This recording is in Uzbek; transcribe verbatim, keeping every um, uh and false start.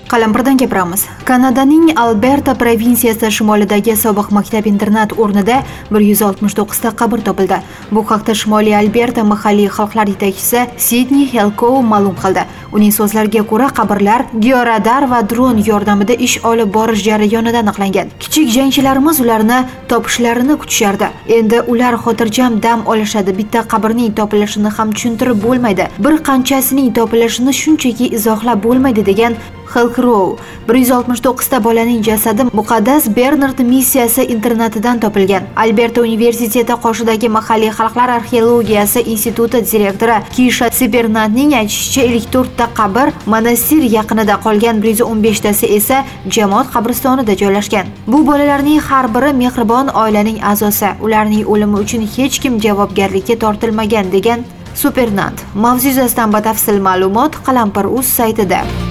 Qalampirdan gapiramiz. Kanadaning Alberta provinsiyasi shimolidagi sobiq maktab-internat o'rnida bir yuz oltmish to'qqiz ta qabr topildi. Bu haqda Shimoliy Alberta mahalliy xalqlar yetakchisi Sidney Helkow ma'lum qildi. Uning so'zlariga ko'ra, qabrlar georadar va dron yordamida ish olib borish jarayonida aniqlangan. Kichik jangchilarimiz ularni topishlarini kutishardi. Endi ular xotirjam dam olishadi. Bitta qabrning topilishini ham tushuntirib bo'lmaydi. Bir qanchasining topilishini shunchaki izohlab bo'lmaydi degan Helkow. bir yuz oltmish to'qqiz ta bolaning jasadi Muqaddas Bernard missiyasi internatidan topilgan. Alberta universiteti qoshidagi mahalliy xalqlar arxeologiyasi instituti direktori Kisha Sibernatning aytishicha, ilk to'rt ta qabr monastir yaqinida qolgan, bir yuz o'n besh tasi esa jamoat qabristonida joylashgan. Bu bolalarning har biri mehribon oilaning a'zosi. Ularning o'limi uchun hech kim javobgarlikka tortilmagan degan Supernant. Mavzu yuzasidan batafsil ma'lumot Qalampir.uz saytida.